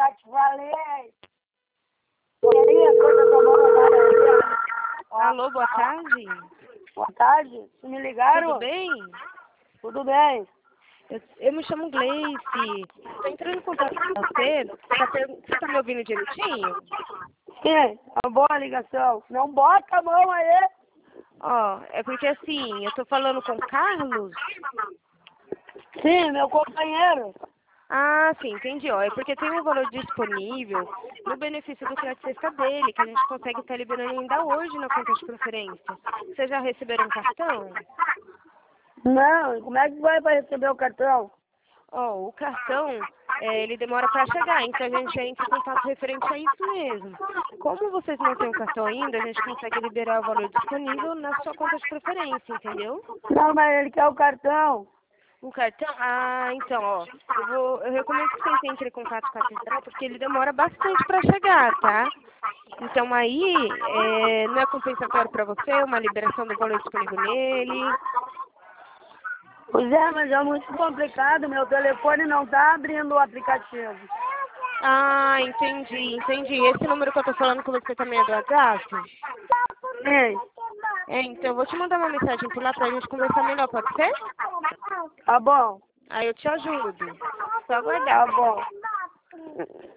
já te falei. E aí, coisa tomando. Alô, boa tarde. Boa tarde, vocês me ligaram? Tudo bem? Tudo bem. Eu me chamo Gleice. Estou entrando em contato com você. Você tá me ouvindo direitinho? Sim, uma boa ligação. Não bota a mão aí. Ó, é porque assim, eu tô falando com o Carlos. Sim, meu companheiro. Ah, sim, entendi. Ó, é porque tem um valor disponível no benefício do crédito sexta dele, que a gente consegue estar liberando ainda hoje na conta de preferência. Vocês já receberam um cartão? Não, como é que vai para receber o cartão? Ó, o cartão, ele demora para chegar, então a gente já entra em contato referente a isso mesmo. Como vocês não têm o cartão ainda, a gente consegue liberar o valor disponível na sua conta de preferência, entendeu? Não, mas ele quer o cartão. O cartão? Ah, então, ó, eu recomendo que vocês entrem em contato com a central, porque ele demora bastante para chegar, tá? Então aí, não é compensatório para você, uma liberação do valor disponível nele. Pois é, mas é muito complicado. Meu telefone não tá abrindo o aplicativo. Ah, entendi. Esse número que eu tô falando com você também é do WhatsApp? Sim, Então eu vou te mandar uma mensagem por lá pra gente conversar melhor, pode ser? tá bom. Aí eu te ajudo. Só aguardar. Tá bom.